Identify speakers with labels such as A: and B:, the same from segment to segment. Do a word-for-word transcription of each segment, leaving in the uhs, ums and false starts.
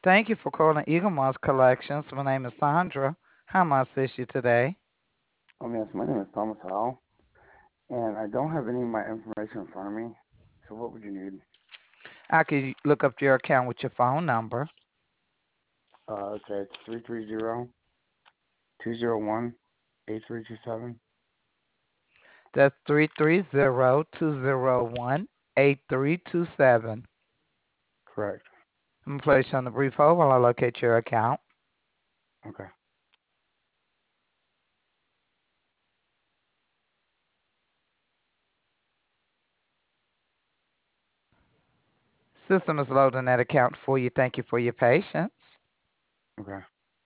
A: Thank you for calling Eagle Moss Collections. My name is Sandra. How may I assist you today?
B: Um, yes, my name is Thomas Howell, and I don't have any of my information in front of me. So what would you need?
A: I could look up your account with your phone number.
B: Uh, okay, it's three three zero two zero one eight three two seven.
A: That's three three zero, two zero one, eight three two seven.
B: Correct.
A: I'm going to place you on the brief hold while I locate your account.
B: Okay.
A: System is loading that account for you. Thank you for your patience.
B: Okay.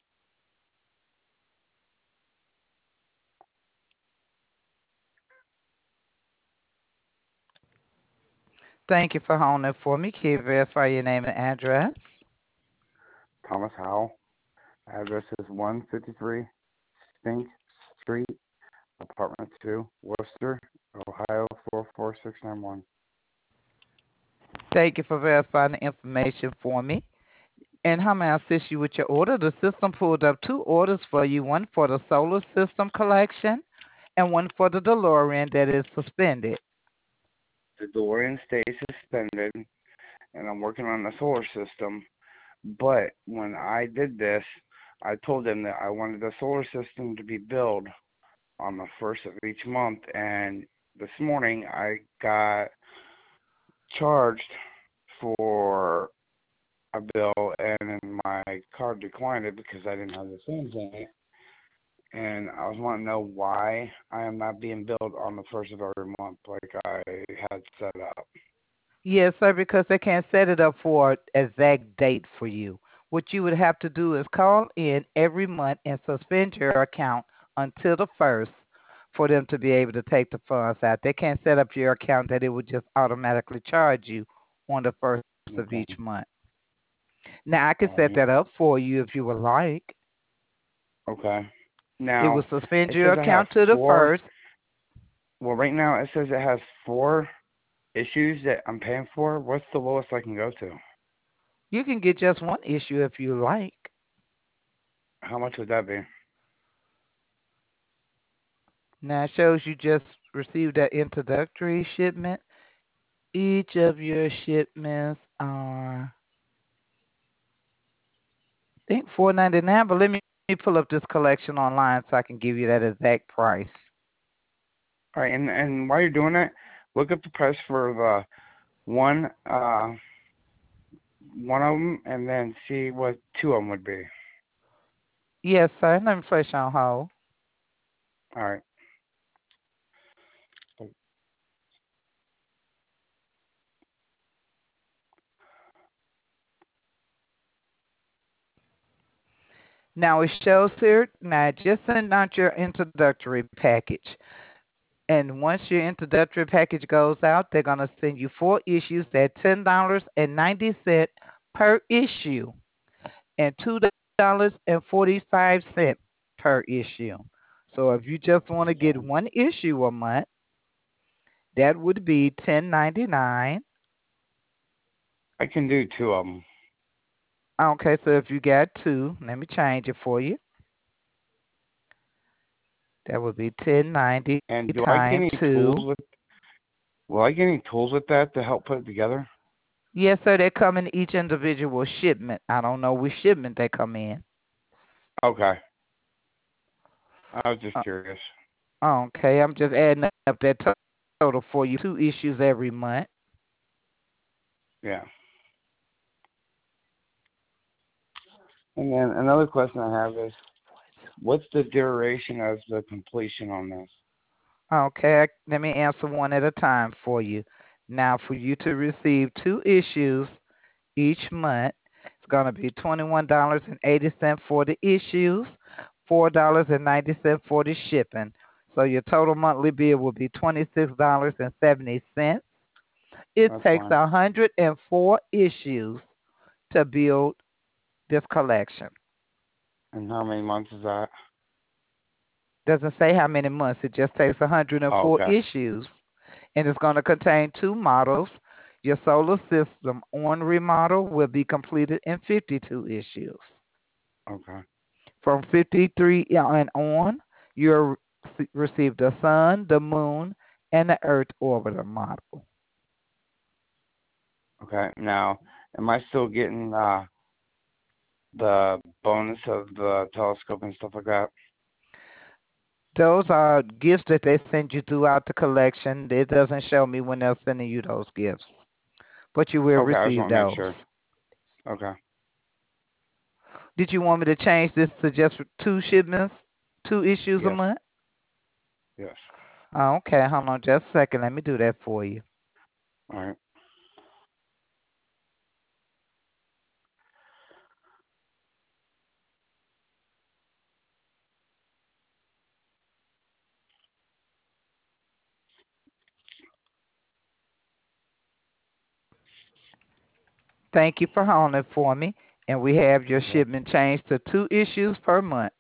A: Thank you for holding it for me. Can you verify your name and address?
B: Thomas Howell. Address is one fifty-three Spink Street, Apartment two, Worcester, Ohio four four six nine one.
A: Thank you for verifying the information for me. And how may I assist you with your order? The system pulled up two orders for you, one for the solar system collection and one for the DeLorean that is suspended.
B: The DeLorean stays suspended, and I'm working on the solar system. But when I did this, I told them that I wanted the solar system to be billed on the first of each month, and this morning I got charged for a bill, and then my card declined it because I didn't have the funds in it. And I was wanting to know why I am not being billed on the first of every month like I had set up.
A: Yes, sir, because they can't set it up for an exact date for you. What you would have to do is call in every month and suspend your account until the first for them to be able to take the funds out. They can't set up your account that it would just automatically charge you on the first of each
B: Okay.
A: month. Now, I can
B: All
A: set that
B: right.
A: up for you if you would like.
B: Okay.
A: It
B: Now
A: will suspend
B: it
A: your
B: says I have
A: account to the
B: four.
A: first.
B: Well, right now it says it has four issues that I'm paying for. What's the lowest I can go to?
A: You can get just one issue if you like.
B: How much would that be?
A: Now it shows you just received that introductory shipment. Each of your shipments are, I think, four ninety nine. But let me pull up this collection online so I can give you that exact price.
B: All right, and and while you're doing that, look up the price for the one uh one of them, and then see what two of them would be.
A: Yes, sir. Let me place you on hold.
B: All right.
A: Now it shows here. Now just send out your introductory package. And once your introductory package goes out, they're going to send you four issues at ten dollars and ninety cents per issue and two dollars and forty-five cents per issue. So if you just want to get
B: Okay.
A: one issue a month, that would be ten ninety-nine.
B: I can do two of them.
A: Okay, so if you got two, let me change it for you. That would be ten ninety
B: And do I get
A: times
B: any
A: two.
B: tools with? Will I get any tools with that to help put it together?
A: Yes, sir, they come in each individual shipment. I don't know which shipment they come in.
B: Okay. I was just
A: Uh,
B: curious.
A: Okay, I'm just adding up that total for you. Two issues every month.
B: Yeah. And then another question I have is, what's the duration of the completion on this?
A: Okay, let me answer one at a time for you. Now, for you to receive two issues each month, it's going to be twenty-one dollars and eighty cents for the issues, four dollars and ninety cents for the shipping. So your total monthly bill will be twenty-six dollars and seventy cents. It
B: That's
A: takes
B: fine.
A: one hundred four issues to build this collection.
B: And how many months is that?
A: Doesn't say how many months. It just takes
B: Oh,
A: one hundred four
B: okay.
A: issues, and it's going to contain two models. Your solar system on remodel will be completed in fifty-two issues.
B: Okay.
A: From fifty-three and on, you'll receive the sun, the moon, and the earth orbiter model.
B: Okay. Now, am I still getting uh the bonus of the telescope and stuff like that?
A: Those are gifts that they send you throughout the collection. It doesn't show me when they're sending you those gifts, but you will
B: Okay, I just
A: receive
B: want to make sure.
A: those.
B: Okay.
A: Did you want me to change this to just two shipments, two issues a
B: Yes.
A: month?
B: Yes.
A: Okay, hold on just a second. Let me do that for you.
B: All right.
A: Thank you for holding for me. And we have your
B: Okay.
A: shipment changed to two issues per month.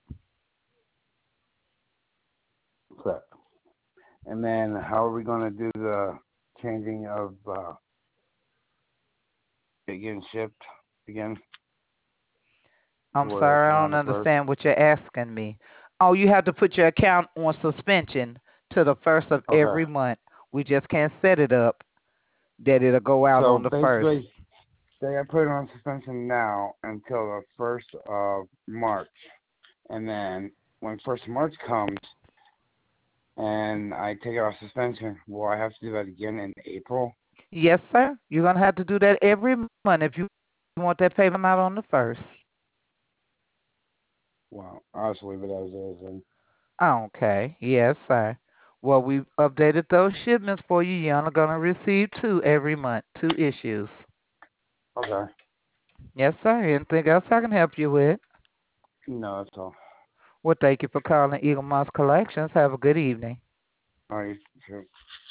B: Correct. And then how are we going to do the changing of uh, it getting shipped again to
A: I'm
B: where it's
A: sorry, I
B: around
A: don't
B: the first?
A: understand what you're asking me. Oh, you have to put your account on suspension to the first of
B: Okay.
A: every month. We just can't set it up that it'll go out
B: So
A: on the first.
B: basically, say I put it on suspension now until the first of March, and then when first of March comes and I take it off suspension, will I have to do that again in April?
A: Yes, sir. You're gonna have to do that every month if you want that payment out on the first.
B: Well, I'll just leave it as is. And
A: Okay. Yes, sir. Well, we've updated those shipments for you. You're only gonna receive two every month, two issues.
B: okay.
A: Yes, sir. Anything else I can help you with?
B: No, that's all.
A: Well, thank you for calling Eagle Moss Collections. Have a good evening.
B: All right. Sure.